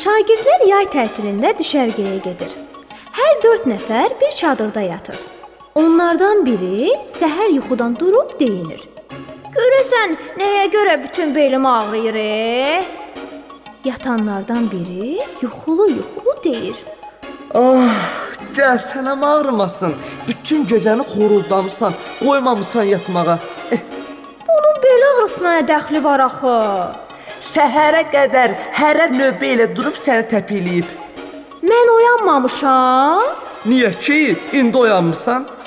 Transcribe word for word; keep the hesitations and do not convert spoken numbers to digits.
Şagirdlər yay tətilində düşərgəyə gedir. Hər dörd nəfər bir çadırda yatır. Onlardan biri səhər yuxudan durub deyinir: "Görəsən, nəyə görə bütün belim ağrıyır?" E? Yatanlardan biri yuxulu-yuxulu deyir: "Ah, gəl sənəm ağrımasın. Bütün gecəni xoruldamısan, qoymamısan yatmağa." Eh, "Bunun bel ağrısına nə dəxli var axı?" "Səhərə qədər hərə növbə ilə durub səni təpikləyib." "Mən oyanmamışam." "Niyə ki, indi oyanmısan?"